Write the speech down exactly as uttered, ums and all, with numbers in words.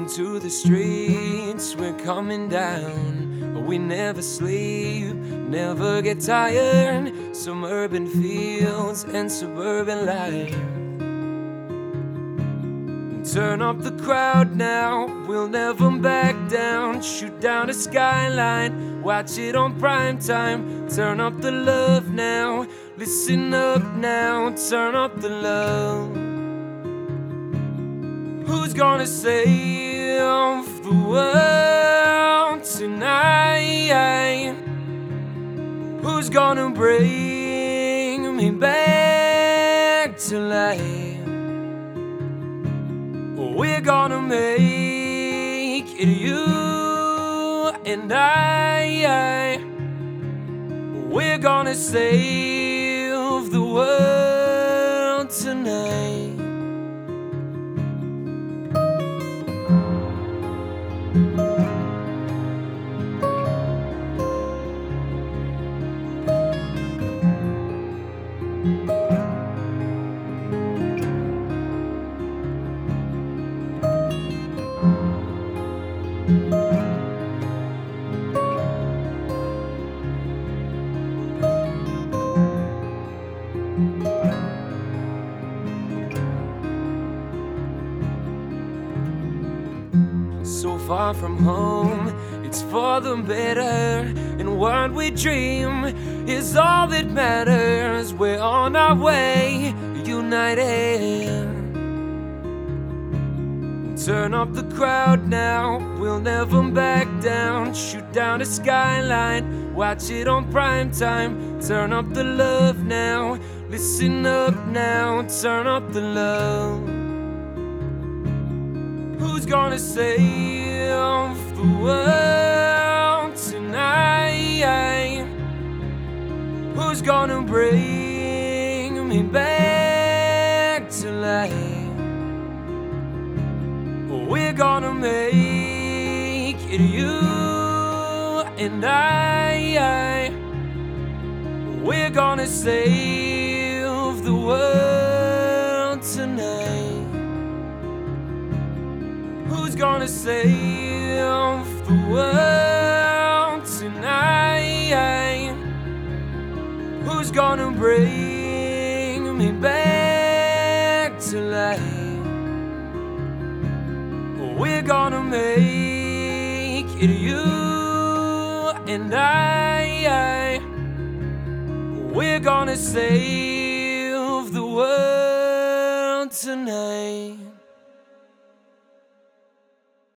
to the streets, we're coming down. We never sleep, never get tired. Some urban fields and suburban life. Turn up the crowd now, we'll never back down. Shoot down the skyline, watch it on prime time. Turn up the love now, listen up now. Turn up the love. Who's gonna save the world tonight? Who's gonna bring me back to life? We're gonna make it, you and I. We're gonna save the world tonight. So far from home, it's for the better. And what we dream is all that matters. We're on our way, united. Turn up the crowd now, we'll never back down. Shoot down the skyline, watch it on prime time. Turn up the love now, listen up now. Turn up the love. Who's gonna save the world tonight? Who's gonna bring me back to life? We're gonna make it, you and I. We're gonna save the world tonight. Who's gonna save the world tonight? Who's gonna bring me back to life? We're gonna make it, you and I. We're gonna save the world tonight.